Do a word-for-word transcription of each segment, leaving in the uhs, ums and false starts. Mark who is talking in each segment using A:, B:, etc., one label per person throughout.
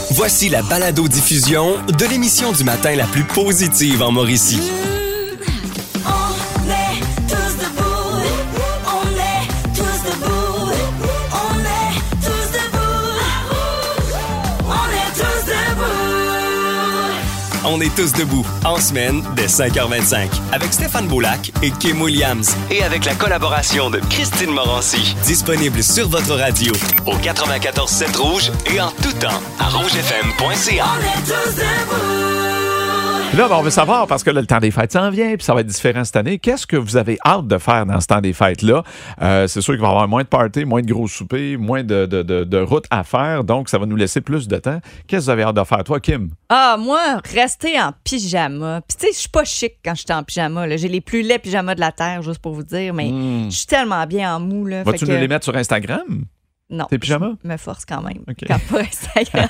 A: Voici la balado-diffusion de l'émission du matin la plus positive en Mauricie. On est tous debout, en semaine, dès cinq heures vingt-cinq, avec Stéphane Boulac et Kim Williams. Et avec la collaboration de Christine Morancy. Disponible sur votre radio, au quatre-vingt-quatorze sept Rouge et en tout temps, à rouge f m point c a. On est tous debout!
B: Là, ben, on veut savoir, parce que là, le temps des fêtes s'en vient, puis ça va être différent cette année. Qu'est-ce que vous avez hâte de faire dans ce temps des fêtes-là? Euh, c'est sûr qu'il va y avoir moins de parties, moins de gros soupers, moins de, de, de, de routes à faire, donc ça va nous laisser plus de temps. Qu'est-ce que vous avez hâte de faire, toi, Kim?
C: Ah, moi, rester en pyjama. Puis tu sais, je suis pas chic quand je suis en pyjama. Là. J'ai les plus laids pyjamas de la Terre, juste pour vous dire, mais
B: mm.
C: je suis tellement bien en mou. Là,
B: Vas-tu
C: fait
B: nous
C: que...
B: les mettre sur Instagram?
C: Non.
B: Tes pyjamas?
C: Je me force quand même.
B: Okay.
C: Quand pas Instagram.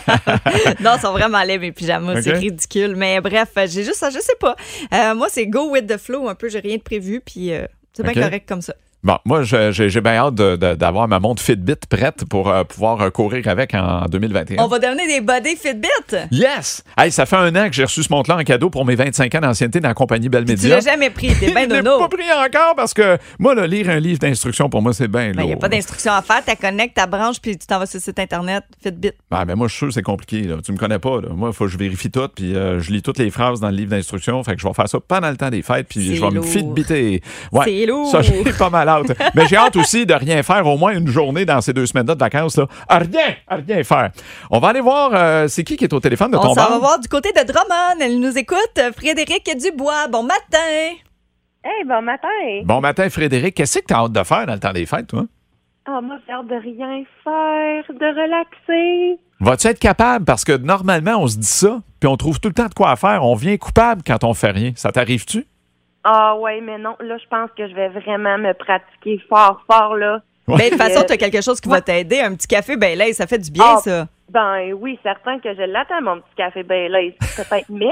C: Non, ils sont vraiment laids, mes pyjamas. Okay. C'est ridicule. Mais bref, j'ai juste ça, je sais pas. Euh, moi, c'est go with the flow un peu. J'ai rien de prévu, puis euh, c'est bien okay. correct comme ça.
B: Bon, moi, j'ai, j'ai bien hâte de, de, d'avoir ma montre Fitbit prête pour euh, pouvoir euh, courir avec en deux mille vingt et un.
C: On va donner des body Fitbit!
B: Yes! Hey, ça fait un an que j'ai reçu ce montre-là en cadeau pour mes vingt-cinq ans d'ancienneté dans la compagnie Bell Media.
C: Tu l'as jamais pris, t'es bien nono.
B: Je l'ai pas pris encore parce que moi, là, lire un livre d'instructions, pour moi, c'est bien lourd.
C: Il n'y a pas d'instructions à faire. Tu connectes ta branche puis tu t'en vas sur le site Internet Fitbit.
B: Ben, ben moi, je suis sûr que c'est compliqué. Là. Tu me connais pas. Là. Moi, il faut que je vérifie tout puis euh, je lis toutes les phrases dans le livre d'instructions. Fait que je vais faire ça pendant le temps des fêtes puis je vais lourd. me fitbiter. Ouais,
C: c'est lourd.
B: Ça, j'ai pas mal hâte. Mais j'ai hâte aussi de rien faire au moins une journée dans ces deux semaines-là de vacances. Là. À rien, à rien faire. On va aller voir, euh, c'est qui qui est au téléphone de ton bar?
C: On va voir du côté de Drummond. Elle nous écoute. Frédéric Dubois. Bon matin.
D: Hey, bon matin.
B: Bon matin, Frédéric. Qu'est-ce que tu as hâte de faire dans le temps des fêtes, toi?
D: Ah, oh, moi, j'ai hâte de rien faire, de relaxer.
B: Vas-tu être capable? Parce que normalement, on se dit ça, puis on trouve tout le temps de quoi faire. On vient coupable quand on fait rien. Ça t'arrive-tu?
D: Ah ouais, mais non, là, je pense que je vais vraiment me pratiquer fort, fort, là.
C: Ouais. Mais de toute façon, tu as quelque chose qui va t'aider. Un petit café, ben là, ça fait du bien,
D: ah,
C: ça.
D: Ben oui, certain que je l'attends, mon petit café, ben là, peut-être mais.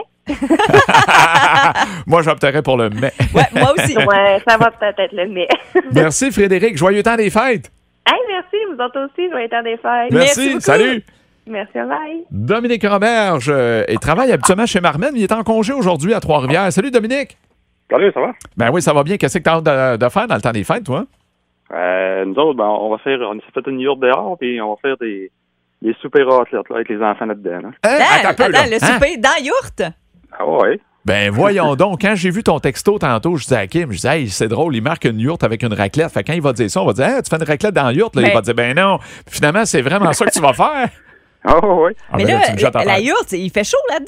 B: Moi, j'opterais pour le mais.
C: Ouais, moi aussi.
D: Ouais, ça va peut-être être le mais.
B: Merci, Frédéric. Joyeux temps des fêtes.
D: Hey, merci, vous autres aussi, joyeux temps des fêtes.
B: Merci, merci salut.
D: Merci, bye.
B: Dominique Roberge, euh, il travaille habituellement chez Marmen, il est en congé aujourd'hui à Trois-Rivières. Salut, Dominique.
E: Salut, ça va?
B: Ben oui, ça va bien. Qu'est-ce que tu as hâte de, de faire dans le temps des fêtes, toi?
E: Euh, nous autres, ben, on va faire, on s'est fait une yourte dehors, puis on va faire des, des soupers raclettes, là, avec les enfants là-dedans. Là.
B: Hein?
C: Attends,
B: attends, peu,
C: attends
B: là.
C: le souper hein? Dans la yourte?
E: Ah ouais.
B: Ben voyons donc, quand j'ai vu ton texto tantôt, je disais à Kim, je disais, hey, c'est drôle, il marque une yourte avec une raclette. Fait que quand il va dire ça, on va dire, hey, tu fais une raclette dans la yourte, là, mais... il va dire, ben non. Puis finalement, c'est vraiment ça que tu vas faire.
E: Ah oui.
B: Ah,
C: mais
B: ben,
C: là,
B: là
C: la, la yourte, il fait chaud là-dedans?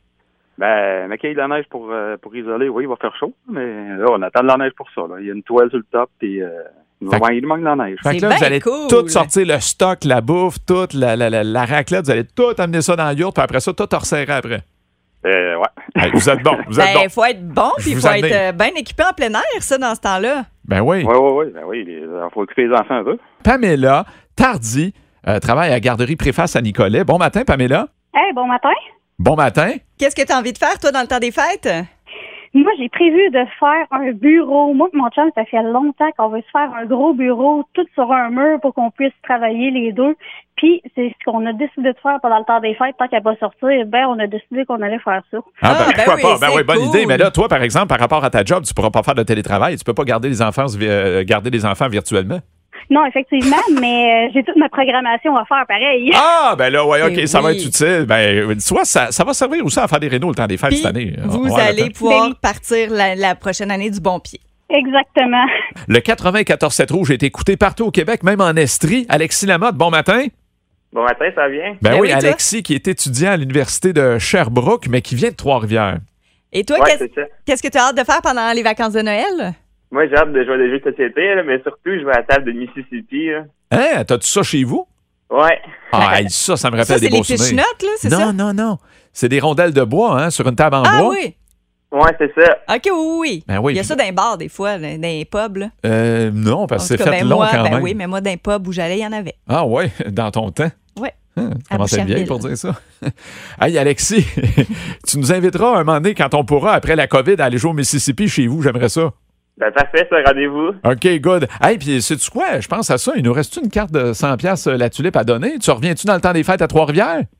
E: Ben, mais qu'il y ait de la neige pour, euh, pour isoler, oui, il va faire chaud. Mais là, on attend de la neige pour ça. Là. Il y a une toile sur le top, puis euh, il, va, il manque de la neige.
B: Fait que là, vous allez cool. Tout sortir le stock, la bouffe, toute la, la, la, la raclette, vous allez tout amener ça dans la yourte, puis après ça, tout resserrer après.
E: Euh, ouais.
B: Hey, vous êtes bon, vous êtes
C: ben,
B: bon.
C: Il faut être bon, puis il faut être euh, bien équipé en plein air, ça, dans ce temps-là.
B: Ben oui.
E: Oui, oui, oui. Ben oui, il faut occuper les enfants un peu.
B: Pamela Tardy euh, travaille à la garderie Préface à Nicolet. Bon matin, Pamela.
D: Hey, bon matin.
B: Bon matin.
C: Qu'est-ce que tu as envie de faire, toi, dans le temps des fêtes?
D: Moi, j'ai prévu de faire un bureau. Moi et mon chum, ça fait longtemps qu'on veut se faire un gros bureau, tout sur un mur pour qu'on puisse travailler les deux. Puis, c'est ce qu'on a décidé de faire pendant le temps des fêtes. Tant qu'elle va sortir, ben, on a décidé qu'on allait faire ça.
B: Ah, ben,
C: ah ben
B: pourquoi
C: oui,
B: pas? Ben oui, bonne
C: cool.
B: idée. Mais là, toi, par exemple, par rapport à ta job, tu pourras pas faire de télétravail. Tu peux pas garder les enfants, euh, garder les enfants virtuellement.
D: Non, effectivement, mais euh, j'ai toute ma programmation à faire pareil.
B: Ah, ben là, ouais, OK,
C: mais
B: ça
C: oui.
B: va être utile. Ben, soit ça, ça va servir aussi à faire des rénaux le temps des fêtes
C: Puis,
B: cette année.
C: Vous
B: on
C: allez pouvoir
D: ben,
C: partir la, la prochaine année du bon pied.
D: Exactement.
B: Le quatre-vingt-quatorze sept Rouge est écouté partout au Québec, même en Estrie. Alexis Lamotte, bon matin.
F: Bon matin, ça vient?
B: Ben,
C: Ben
B: oui,
C: oui,
B: Alexis qui est étudiant à l'Université de Sherbrooke, mais qui vient de Trois-Rivières.
C: Et toi,
F: Ouais,
C: qu'est-ce,
F: c'est ça.
C: qu'est-ce que tu as hâte de faire pendant les vacances de Noël?
F: Moi, j'ai hâte de jouer à des jeux de société, là, mais surtout, je vais à la table de Mississippi. Là.
B: Hein? T'as-tu ça chez vous?
F: Ouais.
B: Ah, hey, ça, ça me rappelle
C: Ça, c'est
B: des beaux
C: les fiches
B: souvenirs.
C: notes, là, c'est
B: non,
C: ça?
B: non, non. C'est des rondelles de bois, hein, sur une table en
C: Ah
B: bois.
C: oui!
F: Ouais, c'est ça.
C: OK, oui, oui.
B: Ben oui.
C: Il y a ça dans les bars, des fois, dans les pubs. Là.
B: Euh, non, parce que
C: En
B: c'est
C: tout cas,
B: fait
C: ben
B: long
C: moi,
B: quand
C: ben
B: même.
C: oui, mais moi, dans les pubs où j'allais, il y en avait.
B: Ah ouais, dans ton temps.
C: Oui.
B: Hein, tu commences à être
C: Boucherville.
B: bien pour dire ça. Hey, Alexis, tu nous inviteras un moment donné, quand on pourra, après la COVID, à aller jouer au Mississippi chez vous. J'aimerais ça.
F: Ben, parfait, ça, rendez-vous.
B: OK, good. Hey, puis sais-tu quoi? Je pense à ça. Il nous reste une carte de cent piastres la tulipe à donner? Tu reviens-tu dans le temps des fêtes à Trois-Rivières?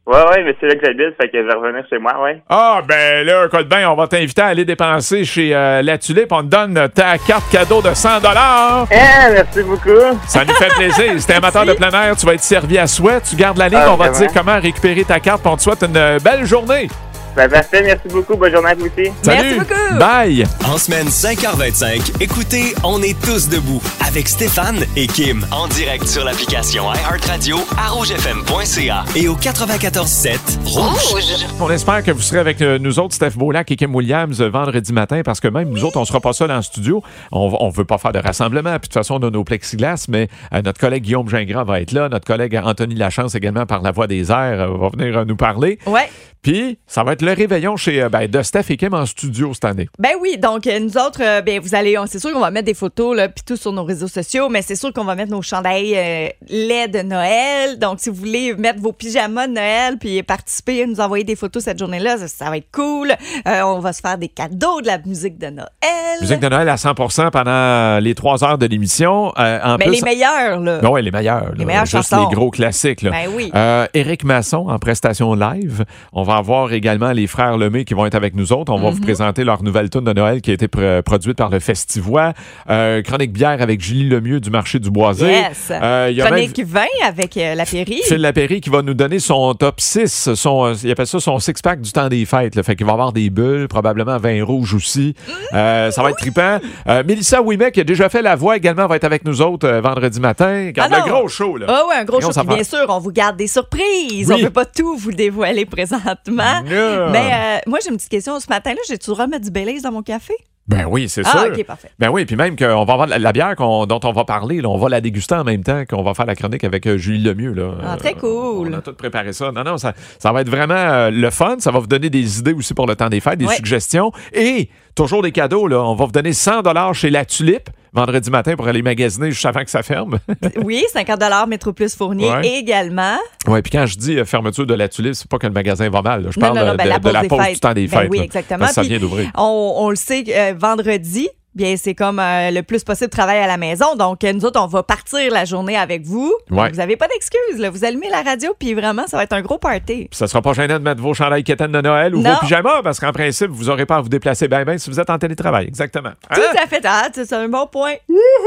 F: Ouais, ouais, mais c'est là que j'habite, fait que je vais revenir chez moi, ouais.
B: Ah, ben là, écoute bien, on va t'inviter à aller dépenser chez euh, La Tulipe. On te donne ta carte cadeau de cent dollars.
F: Eh, merci beaucoup.
B: Ça nous fait plaisir. Si t'es amateur de plein air, tu vas être servi à souhait. Tu gardes la ligne,
F: Ah,
B: on va te
F: vraiment?
B: dire comment récupérer ta carte. On te souhaite une belle journée.
F: Ben, parfait, merci beaucoup. Bonne journée à vous aussi.
B: Salut.
C: Merci beaucoup.
B: Bye.
A: En semaine cinq heures vingt-cinq, écoutez On est tous debout avec Stéphane et Kim en direct sur l'application iHeartRadio à rouge f m point c a et au quatre-vingt-quatorze sept Rouge.
B: On espère que vous serez avec euh, nous autres, Steph Beaulac et Kim Williams, euh, vendredi matin, parce que même nous autres, on sera pas seuls en studio. On ne veut pas faire de rassemblement. Puis de toute façon, on a nos plexiglas, mais euh, notre collègue Guillaume Gingras va être là. Notre collègue Anthony Lachance également par La Voix des Airs euh, va venir euh, nous parler.
C: Ouais.
B: Puis, ça va être le réveillon chez euh, ben, de Steph et Kim en studio cette année.
C: Ben oui, donc euh, nous autres, euh, ben vous allez, on- c'est sûr qu'on va mettre des photos là, puis tout sur nos réseaux sociaux, mais c'est sûr qu'on va mettre nos chandails euh, lait de Noël. Donc si vous voulez mettre vos pyjamas de Noël puis participer, nous envoyer des photos cette journée-là, ça, ça va être cool. Euh, on va se faire des cadeaux, de la musique de Noël.
B: Musique de Noël à cent pour cent pendant les trois heures de l'émission. Euh, en
C: Mais
B: plus,
C: les meilleurs là.
B: Ben ouais, les meilleurs.
C: Les
B: là.
C: meilleures
B: Juste
C: chansons.
B: les gros classiques. Là.
C: Ben oui.
B: Euh, Éric Masson en prestation live. On va avoir également les frères Lemay qui vont être avec nous autres. On va
C: Mm-hmm.
B: vous présenter leur nouvelle tune de Noël qui a été pr- produite par le Festivois. Euh, Chronique bière avec Julie Lemieux du marché du Boisé.
C: Yes.
B: Euh, il y a même
C: Chronique vin avec euh, la Péri.
B: Phil Lapéry qui va nous donner son top six, son, euh, il appelle ça son six-pack du temps des fêtes. Là. Fait qu'il va avoir des bulles, probablement vin rouge aussi. Euh, ça va être trippant. Euh, Mélissa Ouimet, qui a déjà fait la voix également, va être avec nous autres euh, vendredi matin. Garde
C: Ah
B: le
C: non.
B: gros show. Là.
C: Ah oui, un gros
B: Grosse
C: show. Puis
B: affaire.
C: bien sûr, on vous garde des surprises.
B: Oui.
C: On ne peut pas tout vous dévoiler présentement.
B: Non.
C: Mais euh, moi, j'ai une petite question. Ce matin-là, j'ai-tu le droit de mettre du Baileys dans mon café?
B: Ben oui, c'est
C: Ah,
B: sûr.
C: OK, parfait.
B: Ben oui, puis même qu'on va avoir la, la bière qu'on- dont on va parler, là, on va la déguster en même temps qu'on va faire la chronique avec euh, Julie Lemieux. Là.
C: Ah, très cool.
B: On a tout préparé ça. Non, non, ça, ça va être vraiment euh, le fun. Ça va vous donner des idées aussi pour le temps des fêtes, des
C: Ouais.
B: suggestions. Et toujours des cadeaux. Là. On va vous donner cent dollars chez La Tulipe vendredi matin pour aller magasiner juste avant que ça ferme.
C: Oui, cinquante dollars Métro Plus Fournier
B: Ouais.
C: également.
B: Oui, puis quand je dis euh, fermeture de La Tulipe, c'est pas que le magasin va mal. là. Je
C: Non,
B: parle
C: non, non,
B: euh,
C: ben,
B: de,
C: la
B: de
C: pause
B: la
C: des
B: pause
C: fêtes.
B: du temps des
C: Ben
B: fêtes.
C: oui,
B: là.
C: exactement.
B: Parce que ça
C: Puis
B: vient d'ouvrir.
C: On, on le sait, euh, vendredi, bien, c'est comme euh, le plus possible de travail à la maison. Donc, euh, nous autres, on va partir la journée avec vous.
B: Ouais.
C: Vous n'avez pas d'excuses. Là. Vous allumez la radio, puis vraiment, ça va être un gros party.
B: Puis ça sera pas gênant de mettre vos chandails quétaines de Noël ou
C: Non.
B: vos pyjamas, parce qu'en principe, vous n'aurez pas à vous déplacer bien, bien si vous êtes en télétravail. Exactement. Hein?
C: Tout à fait. Ah, c'est un bon point.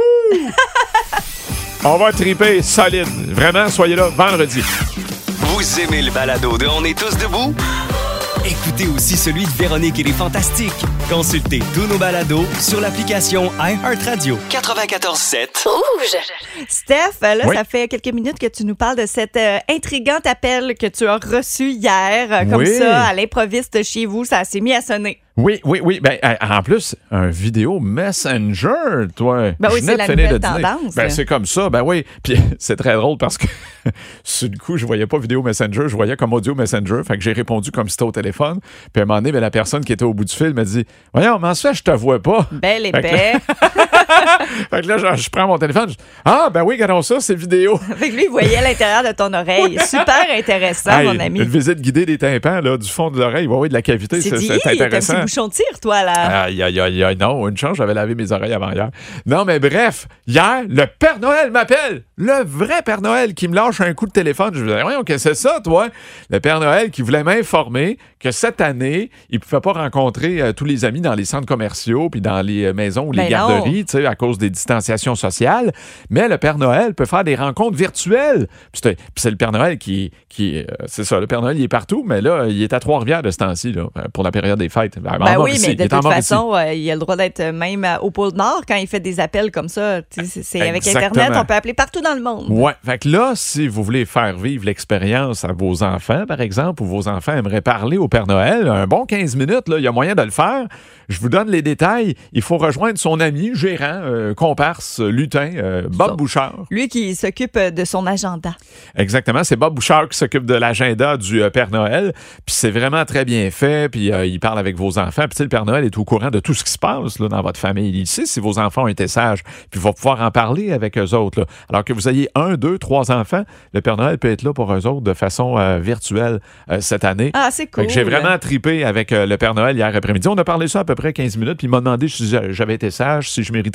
B: On va triper solide. Vraiment, soyez là vendredi.
A: Vous aimez le balado de On est tous debout? Écoutez aussi celui de Véronique et les Fantastiques. Consultez tous nos balados sur l'application iHeartRadio. quatre-vingt-quatorze sept
C: Steph, là,
B: Oui.
C: ça fait quelques minutes que tu nous parles de cet euh, intrigant appel que tu as reçu hier, euh, comme
B: Oui.
C: ça, à l'improviste chez vous. Ça s'est mis à sonner.
B: Oui, oui, oui. Ben, euh, en plus, un vidéo Messenger, toi.
C: Ben oui,
B: Je venais
C: c'est la
B: de finir
C: nouvelle
B: de dîner.
C: tendance,
B: Ben,
C: là.
B: c'est comme ça. Ben oui. Puis c'est très drôle parce que sur le coup, je voyais pas vidéo Messenger, je voyais comme audio Messenger. Fait que j'ai répondu comme si c'était au téléphone. Puis à un moment donné, ben, la personne qui était au bout du fil m'a dit « Voyons, comment ça, je te vois pas? »
C: Belle
B: Fait que
C: épais.
B: Fait que là, je, je prends mon téléphone. Je, ah, ben oui, regardons ça, c'est vidéo.
C: Fait que lui, il voyait l'intérieur de ton oreille. Super intéressant,
B: Hey,
C: mon ami.
B: Une visite guidée des tympans, là, du fond de l'oreille. Oui, oui, de la cavité,
C: C'est
B: c'est
C: dit,
B: c'est
C: t'as un petit
B: intéressant.
C: bouchon de tir, toi, là.
B: Aïe, aïe, aïe, aïe, non, une chance, j'avais lavé mes oreilles avant hier. Non, mais bref, hier, le Père Noël m'appelle. Le vrai Père Noël qui me lâche un coup de téléphone. Je me disais, voyons, qu'est-ce que c'est ça, toi? Le Père Noël qui voulait m'informer que cette année, il ne pouvait pas rencontrer euh, tous les amis dans les centres commerciaux puis dans les euh, maisons ou les
C: Ben
B: garderies, tu sais, à cause des distanciations sociales. Mais le Père Noël peut faire des rencontres virtuelles. Puis c'est, puis c'est le Père Noël qui, qui euh, c'est ça, le Père Noël, il est partout, mais là, il est à Trois-Rivières de ce temps-ci, là, pour la période des fêtes. Ben, en
C: Ben oui,
B: Mauricie,
C: mais
B: il
C: de
B: est en
C: toute
B: Mauricie.
C: façon, euh, il a le droit d'être même euh, au pôle Nord quand il fait des appels comme ça. Tu sais, C'est, c'est avec
B: Exactement.
C: Internet, on peut appeler partout dans le monde.
B: Ouais. Fait que là, si vous voulez faire vivre l'expérience à vos enfants, par exemple, ou vos enfants aimeraient parler au Père Noël, un bon quinze minutes, là, il y a moyen de le faire. Je vous donne les détails. Il faut rejoindre son ami, gérant, euh, comparse, lutin, euh, Bob
C: Ça.
B: Bouchard.
C: Lui qui s'occupe de son agenda.
B: Exactement. C'est Bob Bouchard qui s'occupe de l'agenda du euh, Père Noël. Puis c'est vraiment très bien fait. Puis euh, il parle avec vos enfants. Puis tu sais, le Père Noël est au courant de tout ce qui se passe là, dans votre famille. Il sait si vos enfants ont été sages. Puis il va pouvoir en parler avec eux autres. Là. Alors que vous ayez un, deux, trois enfants, le Père Noël peut être là pour eux autres de façon euh, virtuelle euh, cette année.
C: Ah, c'est cool.
B: Fait que j'ai vraiment tripé avec euh, le Père Noël hier après-midi. On a parlé ça à peu près quinze minutes. Puis il m'a demandé si j'avais été sage, si je méritais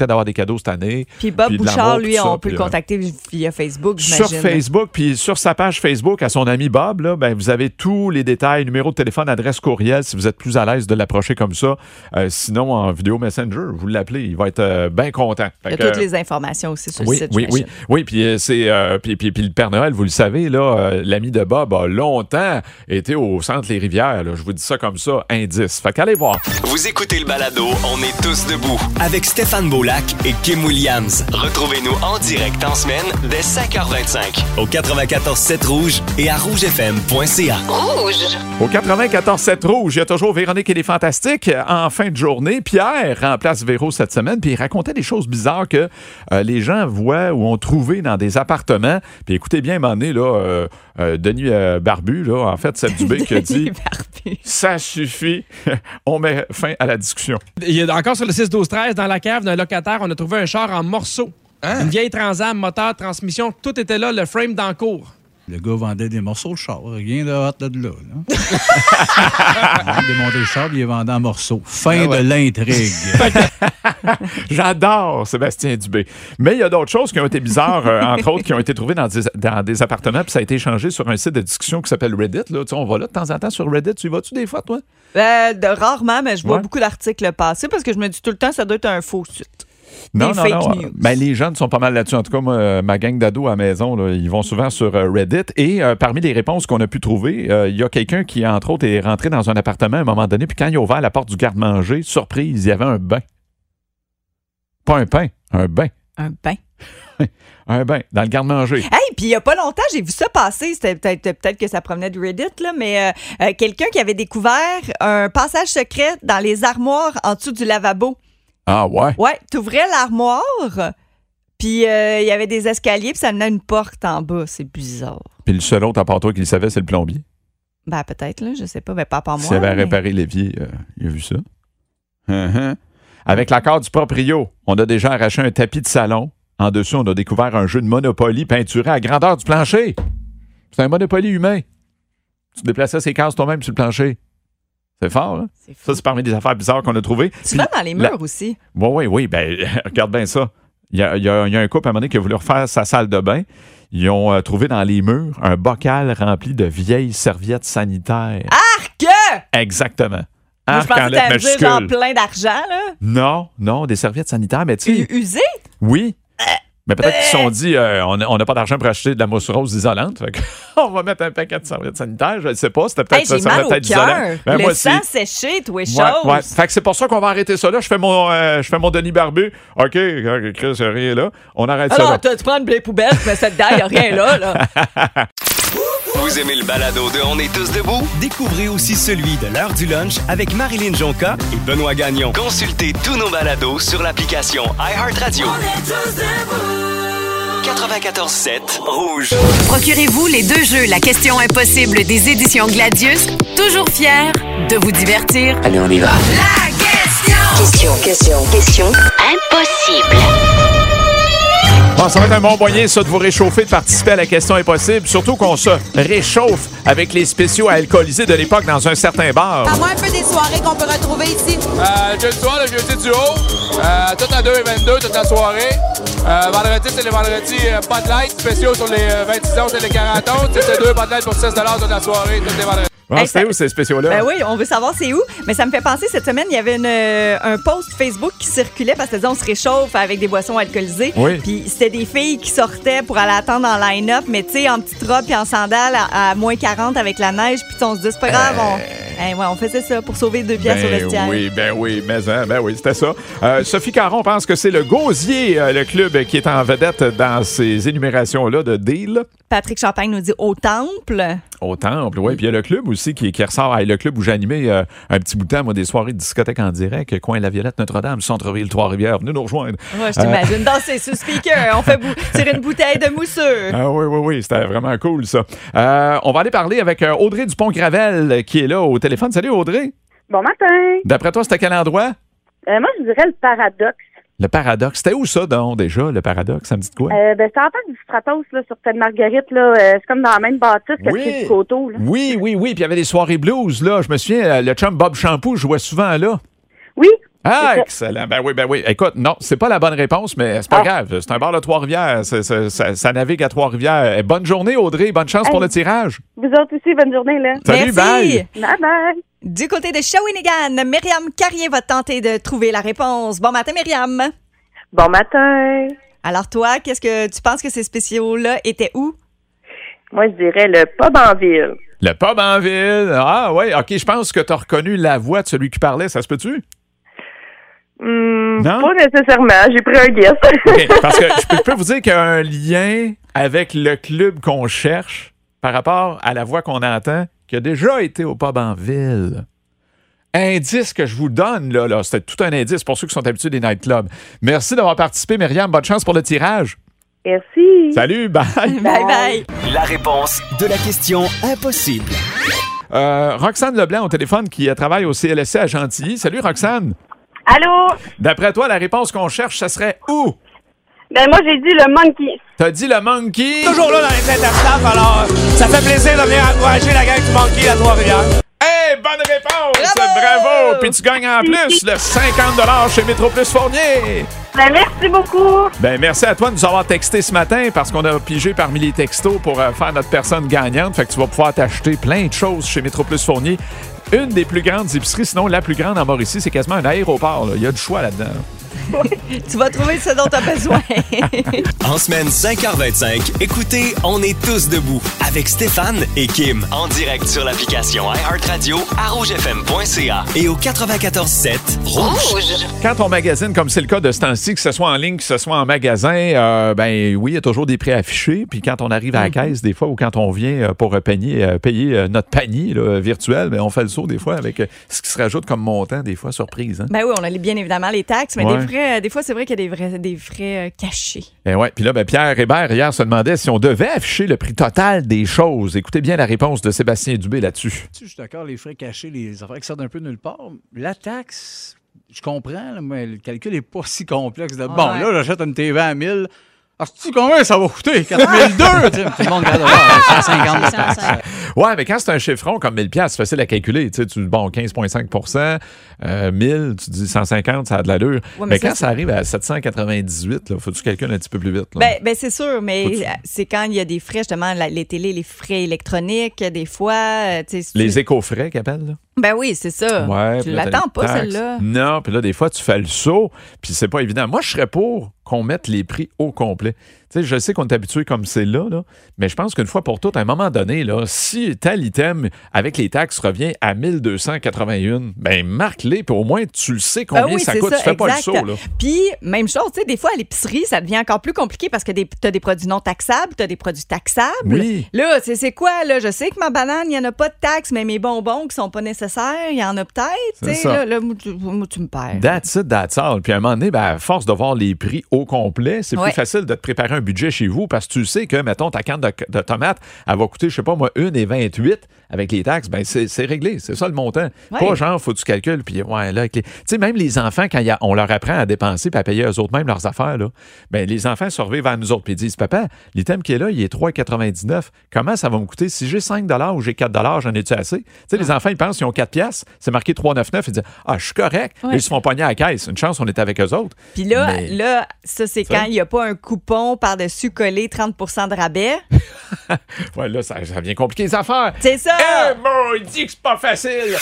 B: souhaitait d'avoir des cadeaux cette année.
C: Puis Bob
B: puis de
C: Bouchard,
B: l'amour,
C: lui,
B: tout ça,
C: on peut
B: puis,
C: le contacter via Facebook,
B: sur
C: j'imagine.
B: Facebook, puis sur sa page Facebook à son ami Bob, là, ben, vous avez tous les détails, numéro de téléphone, adresse courriel, si vous êtes plus à l'aise de l'approcher comme ça. Euh, sinon, en vidéo Messenger, vous l'appelez, il va être euh, bien content.
C: Il y a
B: que,
C: toutes les informations aussi sur
B: oui,
C: le site,
B: oui, oui,
C: j'imagine.
B: oui, puis euh, c'est euh, puis, puis, puis le Père Noël, vous le savez, là, euh, l'ami de Bob a longtemps été au centre Les Rivières. Là, je vous dis ça comme ça, indice. Fait qu'allez voir.
A: Vous écoutez le balado On est tous debout avec Stéphane Beaulac et Kim Williams. Retrouvez-nous en direct en semaine dès cinq heures vingt-cinq au quatre-vingt-quatorze sept Rouge et à rouge f m point c a.
G: Rouge.
B: Au quatre-vingt-quatorze sept Rouge, il y a toujours Véronique et les Fantastiques. En fin de journée, Pierre remplace Véro cette semaine, puis il racontait des choses bizarres que euh, les gens voient ou ont trouvé dans des appartements. Puis écoutez bien, à un moment donné, là, euh, euh, Denis euh, Barbu, là, en fait, Seb Dubé qui a dit « Ça suffit, on met fin à la discussion. »
H: Il y a encore sur le six douze treize, dans la cave d'un locataire, on a trouvé un char en morceaux. Une vieille Transam, moteur, transmission, tout était là, le frame dans le cours.
I: Le gars vendait des morceaux de char. Rien de hot de là. là. Il a démonté le char, il est vendu en morceaux. Fin ah ouais. de l'intrigue.
B: J'adore Sébastien Dubé. Mais il y a d'autres choses qui ont été bizarres, euh, entre autres, qui ont été trouvées dans des, dans des appartements, puis ça a été échangé sur un site de discussion qui s'appelle Reddit. Là. Tu sais, on va là de temps en temps sur Reddit. Tu y vas-tu des fois, toi?
C: Euh, de, rarement, mais je vois
B: ouais.
C: beaucoup d'articles passer parce que je me dis tout le temps ça doit être un faux site.
B: Non,
C: des
B: non,
C: fake
B: non.
C: news.
B: Ben, les jeunes sont pas mal là-dessus. En tout cas, moi, ma gang d'ados à la maison, là, ils vont souvent sur euh, Reddit. Et euh, parmi les réponses qu'on a pu trouver, il euh, y a quelqu'un qui, entre autres, est rentré dans un appartement à un moment donné. Puis quand il a ouvert la porte du garde-manger, surprise, il y avait un bain. Pas un pain, un bain.
C: Un bain.
B: Un bain dans le garde-manger.
C: Hey, puis il y a pas longtemps, j'ai vu ça passer. C'était peut-être peut-être que ça provenait de Reddit, là, mais euh, euh, quelqu'un qui avait découvert un passage secret dans les armoires en dessous du lavabo.
B: Ah ouais?
C: Ouais, t'ouvrais l'armoire, puis euh, il y avait des escaliers, puis ça menait à une porte en bas. C'est bizarre.
B: Puis le seul autre à part toi qui le savait, c'est le plombier.
C: Ben peut-être, là, je sais pas. Ben pas par moi.
B: S'il avait
C: mais...
B: réparé l'évier, euh, il a vu ça. Uh-huh. Avec l'accord du proprio, on a déjà arraché un tapis de salon. En dessous, on a découvert un jeu de Monopoly peinturé à grandeur du plancher. C'est un Monopoly humain. Tu déplaçais ses cases toi-même sur le plancher. C'est fort, hein? C'est ça, c'est parmi des affaires bizarres qu'on a trouvées.
C: Tu vas dans les murs la... aussi.
B: Oui, oui, oui. Ben, regarde bien ça. Il y a, il y a, il y a un couple à un moment donné qui a voulu refaire sa salle de bain. Ils ont euh, trouvé dans les murs un bocal rempli de vieilles serviettes sanitaires.
C: Arc!
B: Exactement.
C: Moi, je pensais que t'allais me dire genre plein d'argent, là.
B: Non, non, des serviettes sanitaires, mais tu sais...
C: Usées?
B: Oui. Mais peut-être qu'ils se sont dit, euh, on n'a pas d'argent pour acheter de la mousse rose isolante. Fait on va mettre un paquet de serviettes sanitaires. Je ne sais pas. C'était peut-être
C: hey,
B: ça. Ça peut-être isolant.
C: Ben, le sang séché, tout est chose.
B: Ouais, ouais. Fait que c'est pour ça qu'on va arrêter ça là. Je fais mon, euh, je fais mon Denis Barbu. OK, Chris, il n'y a rien là. On arrête
C: alors,
B: ça là.
C: Tu prends une plaie poubelle, tu mets ça dedans, il n'y a rien là. là.
A: Vous aimez le balado de On est tous debout? Découvrez aussi celui de l'heure du lunch avec Marilyn Jonca et Benoît Gagnon. Consultez tous nos balados sur l'application iHeartRadio. On est tous debout! quatre-vingt-quatorze sept Rouge.
G: Procurez-vous les deux jeux La question impossible des éditions Gladius. Toujours fiers de vous divertir.
J: Allez, on y va.
G: La question!
J: Question, question, question impossible.
B: Bon, ça va être un bon moyen, ça, de vous réchauffer, de participer à la question impossible. Surtout qu'on se réchauffe avec les spéciaux alcoolisés de l'époque dans un certain bar.
K: Parle-moi un peu des soirées qu'on peut retrouver ici.
L: Euh, jeudi soir, le jeudi du haut. Euh, tout à deux et vingt-deux, toute la soirée. Euh, vendredi, c'est le vendredi euh, pas de light. Spéciaux sur les euh, vingt-six onces et les quarante onces. C'est deux pas de light pour six dollars toute la soirée, tous les vendredis.
B: Ah, hey, c'était où ces spéciaux-là?
C: Ben oui, on veut savoir c'est où. Mais ça me fait penser, cette semaine, il y avait une, un post Facebook qui circulait parce que ça disait on se réchauffe avec des boissons alcoolisées.
B: Oui.
C: Puis c'était des filles qui sortaient pour aller attendre en line-up, mais tu sais, en petite robe puis en sandales à, à moins quarante avec la neige. Puis on se dit, c'est pas grave, on, euh... hey, ouais, on faisait ça pour sauver deux piastres
B: ben
C: au vestiaire.
B: Oui, ben oui, mais hein, ben oui, c'était ça. Euh, Sophie Caron pense que c'est le Gosier, euh, le club qui est en vedette dans ces énumérations-là de deal.
C: Patrick Champagne nous dit au Temple.
B: Au Temple, oui. Puis il y a le club aussi qui, qui ressort. Ah, le club où j'ai animé euh, un petit bout de temps, moi, des soirées de discothèque en direct, coin La Violette, Notre-Dame, Centre-Ville, Trois-Rivières. Venez nous rejoindre.
C: Ouais, je t'imagine. Euh... Danser sur speaker. On fait bou- tirer une bouteille de mousseux.
B: Ah oui, oui, oui. C'était vraiment cool, ça. Euh, on va aller parler avec euh, Audrey Dupont-Gravel qui est là au téléphone. Salut, Audrey.
M: Bon matin.
B: D'après toi, c'était quel endroit?
M: Euh, moi, je dirais le Paradoxe.
B: Le Paradoxe. C'était où ça, donc, déjà, le Paradoxe? Ça me dit de quoi?
M: Euh, ben, c'est en face du Stratos, là, sur Sainte-Marguerite, là. Euh, c'est comme dans la même bâtisse que
B: oui.
M: le du Coteau, là.
B: Oui, oui, oui. Puis il y avait des soirées blues, là. Je me souviens, le chum Bob Shampoo jouait souvent là.
M: Oui.
B: Ah, excellent. Ben oui, ben oui. Écoute, non, c'est pas la bonne réponse, mais c'est pas ah. grave. C'est un bar de Trois-Rivières. C'est, c'est, ça, ça navigue à Trois-Rivières. Bonne journée, Audrey. Bonne chance hey. pour le tirage.
M: Vous autres aussi, bonne journée, là.
B: Salut,
C: Merci.
B: bye.
M: Bye-bye.
C: Du côté de Shawinigan, Myriam Carrier va tenter de trouver la réponse. Bon matin, Myriam.
M: Bon matin.
C: Alors toi, qu'est-ce que tu penses que ces spéciaux-là étaient où?
M: Moi, je dirais le pub en ville.
B: Le pub en ville. Ah oui, OK, je pense que tu as reconnu la voix de celui qui parlait. Ça se peut-tu?
M: Mmh, non? Pas nécessairement. J'ai pris un guess.
B: Okay, parce que je peux, je peux vous dire qu'il y a un lien avec le club qu'on cherche par rapport à la voix qu'on entend qui a déjà été au pub en ville. Indice que je vous donne, là, là, c'était tout un indice pour ceux qui sont habitués des nightclubs. Merci d'avoir participé, Myriam. Bonne chance pour le tirage.
M: Merci.
B: Salut, bye.
C: Bye, bye.
A: La réponse de la question impossible.
B: Euh, Roxane Leblanc au téléphone qui travaille au C L S C à Gentilly. Salut, Roxane.
N: Allô?
B: D'après toi, la réponse qu'on cherche, ça serait où?
N: Ben moi, j'ai dit le monkey.
B: T'as dit le monkey?
O: Toujours là dans les interstables, alors ça fait plaisir de venir encourager la gang du monkey à Trois-Rivières.
B: Hey, bonne réponse! Bravo! Bravo! Puis tu gagnes en plus le cinquante dollars chez Métro Plus Fournier.
N: Ben, merci beaucoup.
B: Ben, merci à toi de nous avoir texté ce matin parce qu'on a pigé parmi les textos pour euh, faire notre personne gagnante. Fait que tu vas pouvoir t'acheter plein de choses chez Métro Plus Fournier. Une des plus grandes épiceries, sinon la plus grande en Mauricie, c'est quasiment un aéroport. Là. Il y a du choix là-dedans.
C: Tu vas trouver ce dont tu as besoin.
A: En semaine cinq heures vingt-cinq, écoutez On est tous debout avec Stéphane et Kim en direct sur l'application iHeartRadio à rouge f m point c a et au quatre-vingt-quatorze sept Rouge.
B: Rouge. Quand on magasine, comme c'est le cas de ce temps-ci, que ce soit en ligne, que ce soit en magasin, euh, ben oui, il y a toujours des prix affichés. Puis quand on arrive à la caisse, des fois, ou quand on vient pour payer, euh, payer notre panier là, virtuel, ben, on fait le saut des fois avec ce qui se rajoute comme montant, des fois, surprise. Hein?
C: Ben oui, on a bien évidemment les taxes, mais
B: ouais.
C: des frais, des fois, c'est vrai qu'il y a des, vrais, des frais euh, cachés.
B: Et ouais, puis là, ben, Pierre Hébert, hier, se demandait si on devait afficher le prix total des choses. Écoutez bien la réponse de Sébastien Dubé là-dessus.
I: Je suis d'accord, les frais cachés, les affaires qui sortent un peu de nulle part. La taxe, je comprends, là, mais le calcul n'est pas si complexe. De, ouais. Bon, là, j'achète une T V à mille. Ah, sais-tu combien ça va coûter? quatre mille deux! Tout le monde regarde cent cinquante.
B: Ouais, mais quand c'est un chiffron comme mille dollars, c'est facile à calculer. Tu sais, bon, quinze virgule cinq pour cent, euh, mille, tu dis cent cinquante, ça a de l'allure. Ouais, mais, mais quand ça, ça arrive à sept cent quatre-vingt-dix-huit, il faut que tu calcules un petit peu plus vite. Là.
C: Ben, ben c'est sûr, mais
B: tu...
C: c'est quand il y a des frais, justement, la, les télés, les frais électroniques, des fois. Si
B: les
C: tu...
B: éco-frais qu'ils appellent, là?
C: Ben oui, c'est ça.
B: Ouais,
C: tu l'attends pas, taxes. Celle-là.
B: Non, puis là, des fois, tu fais le saut, puis c'est pas évident. Moi, je serais pour qu'on mette les prix au complet. Tu sais, je sais qu'on est habitué comme c'est là, là, mais je pense qu'une fois pour toutes, à un moment donné, là, si tel item avec les taxes revient à mille deux cent quatre-vingt-un, ben marque-les, puis au moins tu le sais combien ben oui, ça coûte. Ça, tu fais exact. Pas le saut. Là.
C: Puis, même chose, tu sais, des fois, à l'épicerie, ça devient encore plus compliqué parce que tu as des produits non taxables, tu as des produits taxables.
B: Oui.
C: Là, c'est quoi? Là? Je sais que ma banane, il n'y en a pas de taxes, mais mes bonbons qui sont pas nécessaires, il y en a peut-être. Là, là, moi, tu, moi, tu me perds.
B: That's it, that's all. Puis à un moment donné, ben, à force de voir les prix au complet, c'est ouais. plus facile de te préparer un budget chez vous parce que tu sais que, mettons, ta canne de, de tomates, elle va coûter, je sais pas moi, une virgule vingt-huit avec les taxes. Ben, c'est, c'est réglé. C'est ça le montant. Ouais. Pas genre, faut que tu calcules. Puis, ouais, là, avec les... Tu sais, même les enfants, quand y a, on leur apprend à dépenser et à payer eux autres même leurs affaires, là, ben, les enfants survivent à nous autres puis ils disent, papa, l'item qui est là, il est trois quatre-vingt-dix-neuf. Comment ça va me coûter? Si j'ai cinq dollars ou j'ai quatre dollars, j'en ai-tu assez? Tu sais, les enfants, ils pensent qu'ils ont quatre piastres, c'est marqué trois neuf-neuf, ils disent, ah, je suis correct. Ouais. Ils se font pogner à la caisse. Une chance, on est avec eux autres.
C: Puis là,
B: mais...
C: là, ça, c'est quand il n'y a pas un coupon par-dessus collé trente pour cent de rabais.
B: Ouais, là, ça, ça devient compliqué les affaires.
C: C'est ça!
B: Eh, bon, il dit que c'est pas facile!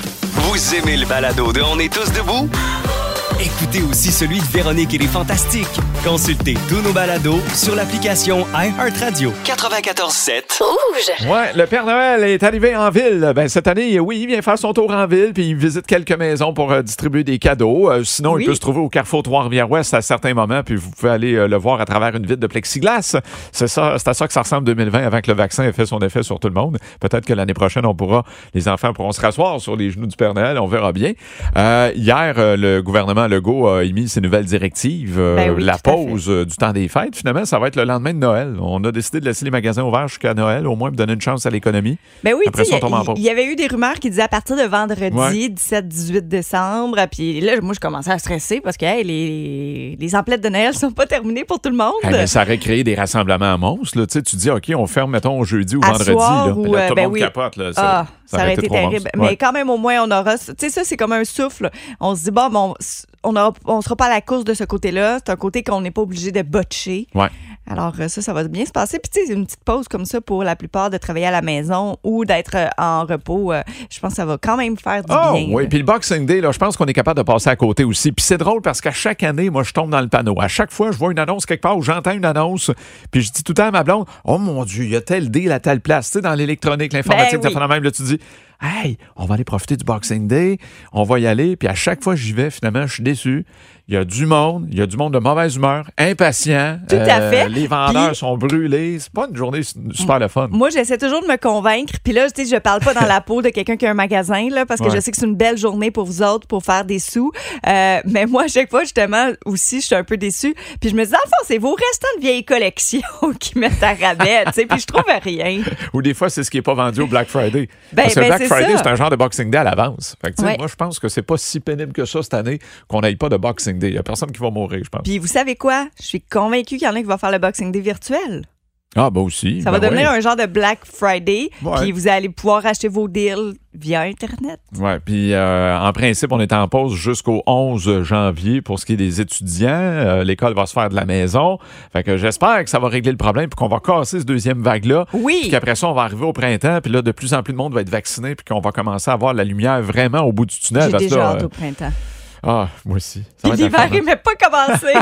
A: Vous aimez le balado de On est tous debout? Écoutez aussi celui de Véronique et les Fantastiques. Consultez tous nos balados sur l'application iHeartRadio. quatre-vingt-quatorze sept Rouge.
B: Ouais, le Père Noël est arrivé en ville. Ben, cette année, oui, il vient faire son tour en ville puis il visite quelques maisons pour euh, distribuer des cadeaux. Euh, sinon, oui. il peut se trouver au Carrefour Trois-Rivières-Ouest à certains moments puis vous pouvez aller euh, le voir à travers une vitre de plexiglas. C'est ça, c'est à ça que ça ressemble deux mille vingt avant que le vaccin ait fait son effet sur tout le monde. Peut-être que l'année prochaine, on pourra, les enfants pourront se rasseoir sur les genoux du Père Noël. On verra bien. Euh, hier, euh, le gouvernement Legault a émis ses nouvelles directives. Euh,
C: Ben oui,
B: la
C: tout à
B: pause euh, du temps des fêtes, finalement, ça va être le lendemain de Noël. On a décidé de laisser les magasins ouverts jusqu'à Noël, au moins pour donner une chance à l'économie.
C: Ben oui,
B: Après
C: tu
B: ça,
C: sais,
B: on tombe en
C: il
B: pause.
C: y, y avait eu des rumeurs qui disaient à partir de vendredi,
B: Ouais.
C: dix-sept dix-huit décembre. Puis là, moi, je commençais à stresser parce que hey, les, les emplettes de Noël sont pas terminées pour tout le monde.
B: Hey, mais ça aurait créé des rassemblements monstres. Là. Tu sais, tu dis, OK, on ferme, mettons, jeudi ou
C: À
B: vendredi.
C: soir
B: Là.
C: ou,
B: Mais là,
C: euh,
B: tout
C: ben
B: le monde
C: oui.
B: capote. Là. Ça,
C: Ah, ça aurait été
B: trop
C: terrible.
B: monstre.
C: Mais
B: Ouais.
C: quand même, au moins, on aura. Tu sais, ça, c'est comme un souffle. On se dit, bon, bon on aura, on sera pas à la course de ce côté-là. C'est un côté qu'on n'est pas obligé de botcher.
B: Ouais.
C: Alors, ça, ça va bien se passer. Puis, tu sais, c'est une petite pause comme ça pour la plupart de travailler à la maison ou d'être euh, en repos. Euh, je pense que ça va quand même faire du
B: Oh,
C: bien.
B: oui. Puis le Boxing Day, là, je pense qu'on est capable de passer à côté aussi. Puis c'est drôle parce qu'à chaque année, moi, je tombe dans le panneau. À chaque fois, je vois une annonce quelque part ou j'entends une annonce, puis je dis tout le temps à ma blonde, oh mon Dieu, il y a tel deal à telle place. Tu sais, dans l'électronique, l'informatique,
C: Ben
B: ça
C: oui.
B: fait la même. Là, tu dis, hey, on va aller profiter du Boxing Day, on va y aller. Puis à chaque fois que j'y vais, finalement, je suis déçu. Il y a du monde, il y a du monde de mauvaise humeur, impatient.
C: Tout à fait.
B: Les vendeurs
C: Puis-
B: sont brûlés. C'est pas une journée super le fun.
C: Moi, j'essaie toujours de me convaincre. Puis là, tu sais, je parle pas dans la peau de quelqu'un qui a un magasin, là, parce que
B: Ouais.
C: je sais que c'est une belle journée pour vous autres pour faire des sous. Euh, mais moi, à chaque fois, justement, aussi, je suis un peu déçue. Puis je me dis, dans le fond, c'est vos restants de vieilles collections qui mettent à rabais, tu sais. Puis je trouve rien.
B: Ou des fois, c'est ce qui n'est pas vendu au Black Friday.
C: Ben,
B: Parce que
C: ben,
B: Black
C: c'est
B: Friday,
C: ça.
B: c'est un genre de Boxing Day à l'avance. Fait que, tu sais,
C: Ouais.
B: moi, je pense que c'est pas si pénible que ça cette année qu'on n'aille pas de Boxing Day. Il n'y a personne qui va mourir, je pense.
C: Puis vous savez quoi? Je suis convaincue qu'il y en a qui vont faire le Boxing Day virtuel.
B: Ah, bah aussi.
C: Ça
B: ben
C: va devenir
B: ouais.
C: un genre de Black Friday.
B: Ouais.
C: Puis vous allez pouvoir acheter vos deals via Internet.
B: Ouais, puis euh, en principe, on est en pause jusqu'au onze janvier pour ce qui est des étudiants. Euh, l'école va se faire de la maison. Fait que j'espère que ça va régler le problème puis qu'on va casser cette deuxième vague-là.
C: Oui.
B: Puis qu'après ça, on va arriver au printemps. Puis là, de plus en plus de monde va être vacciné puis qu'on va commencer à voir la lumière vraiment au bout du tunnel.
C: J'ai
B: Parce que
C: déjà
B: là,
C: hâte
B: euh,
C: au printemps.
B: Ah, moi aussi. Ça va
C: Puis
B: être le fun,
C: l'hiver,
B: hein?
C: il m'est pas commencé.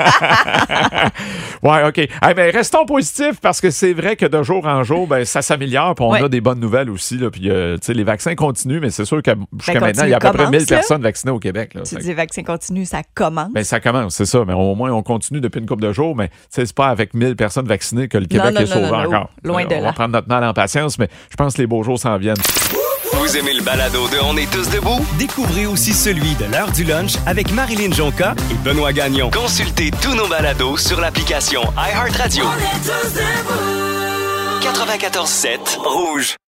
B: Ouais, OK. Hey, mais restons positifs parce que c'est vrai que de jour en jour, ben, ça s'améliore. Puis on
C: Ouais.
B: a des bonnes nouvelles aussi. Là, puis, euh, tu sais, les vaccins continuent, mais c'est sûr que jusqu'à
C: Ben,
B: maintenant, il y a à peu
C: continue,
B: près mille
C: commence, là.
B: personnes vaccinées au Québec. Là.
C: Tu
B: Fait que-
C: dis vaccin continue, ça commence.
B: Ben, ça commence, c'est ça. Mais au moins, on continue depuis une couple de jours. Mais tu sais, c'est pas avec mille personnes vaccinées que le Québec
C: non,
B: est
C: non,
B: sauvé
C: non, non,
B: encore.
C: loin
B: Euh,
C: de
B: on
C: là.
B: va prendre notre mal en patience, mais je pense que les beaux jours s'en viennent.
A: Vous aimez le balado de On est tous debout? Découvrez aussi celui de l'heure du lunch avec Marilyn Jonca et Benoît Gagnon. Consultez tous nos balados sur l'application iHeartRadio. quatre-vingt-quatorze sept Rouge.